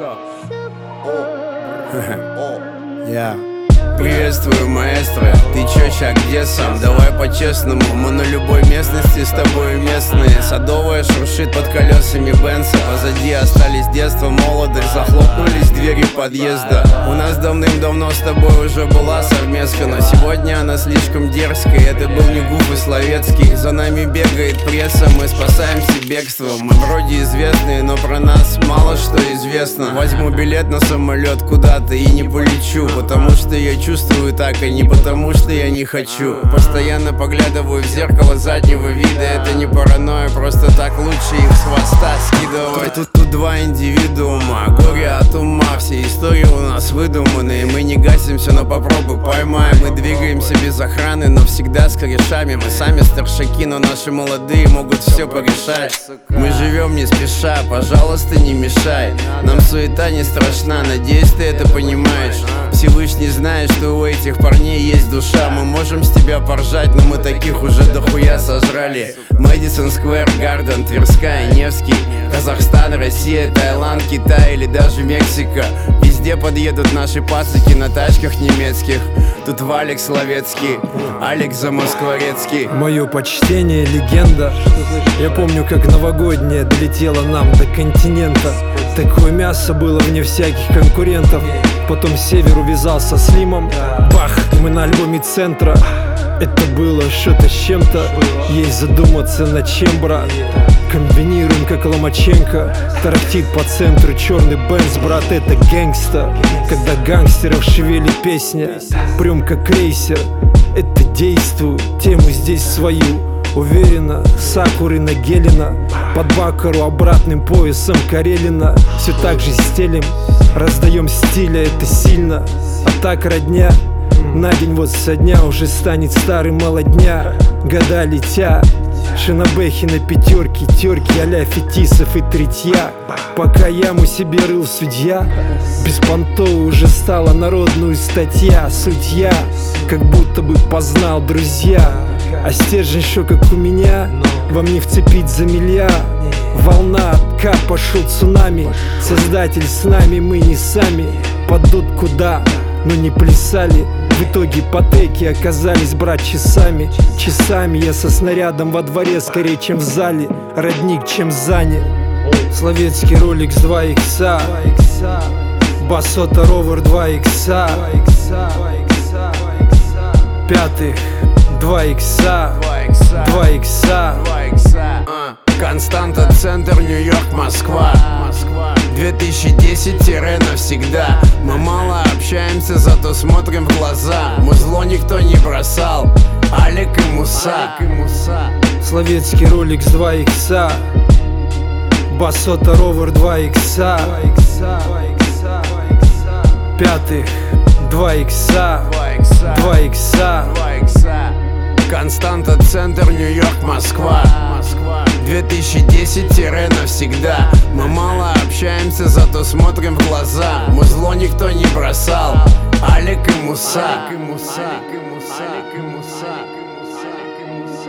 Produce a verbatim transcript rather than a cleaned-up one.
Шо? Я приветствую, маэстро. Ты чё, чак, где сам? Давай по-честному, мы на любой местности с тобой местные. Садовая шуршит под колесами Бенца. Позади остались детство, молодость. Захлопнулись двери подъезда. У нас давным-давно с тобой уже была совместка, но сегодня она слишком дерзкая. Это был не Гуф и Словецкий. За нами бегает пресса, мы спасаемся бегством. Мы вроде известные, но про нас мало что известно. Возьму билет на самолет куда-то и не полечу, потому что я чувствую так, а не потому что я не хочу. Постоянно поглядываю в зеркало заднего вида. Это не паранойя, просто так лучше их с хвоста скидывать. Тут, тут два индивидуума, горе от ума. Все истории у нас выдуманные. Мы не гасимся, но попробуй поймаем. Мы двигаемся без охраны, но всегда с корешами. Мы сами старшаки, но наши молодые могут все порешать. Мы живем не спеша, пожалуйста, не мешай. Нам суета не страшна, надеюсь, ты это понимаешь. Всевышний знает, что у этих парней есть душа. Мы можем с тебя поржать, но мы таких уже дохуя сожрали. Мэдисон Сквер Гарден, Тверская, Невский, Казахстан, Россия, Таиланд, Китай или даже Мексика. Везде подъедут наши пацаки на тачках немецких. Тут Валик Словецкий, Алекс Замоскворецкий. Мое почтение, легенда. Я помню, как новогодняя долетела нам до континента. Такое мясо было вне всяких конкурентов. Потом север увязался с Лимом. Бах, мы на альбоме Центра. Это было что-то с чем-то. Есть задуматься над чем, брат. Комбинируем как Ломаченко. Тарахтит по центру черный Бенц, брат, это гэнгста. Когда гангстеров шевелит песня, прям как крейсер. Это действует, тему здесь свою. Уверенно, Сакуры на Гелена. Под Бакару обратным поясом Карелина. Все так же стелим, раздаем стиля, это сильно. А так родня, на день вот со дня уже станет старый молодня. Года летят, шинобэхи на пятерке, терки а-ля Фетисов и Третья. Пока яму себе рыл судья, беспонтовой уже стала народную статья. Судья, как будто бы познал друзья. А стержень шо как у меня, вам не вцепить за миллиард. Волна, откат, пошел цунами. Создатель с нами, мы не сами. Падут куда, но не плясали. В итоге потеки оказались, брат, часами. Часами я со снарядом во дворе скорее, чем в зале. Родник, чем занят. Словецкий Rolex два икса, Басота Ровер два икса, Пятых два икса, два икса. Константа, Центр, Нью-Йорк, Москва. две тысячи десять навсегда. Мы мало общаемся, зато смотрим в глаза. Мы зло никто не бросал, Алик и Муса. Словецкий Rolex два икса, Басота Ровер два икса, Пятых два икса, два икса. Константа, Центр, Нью-Йорк, Москва. две тысячи десять навсегда. Мы мало общаемся, зато смотрим в глаза. Мы зло никто не бросал, Алик и Муса.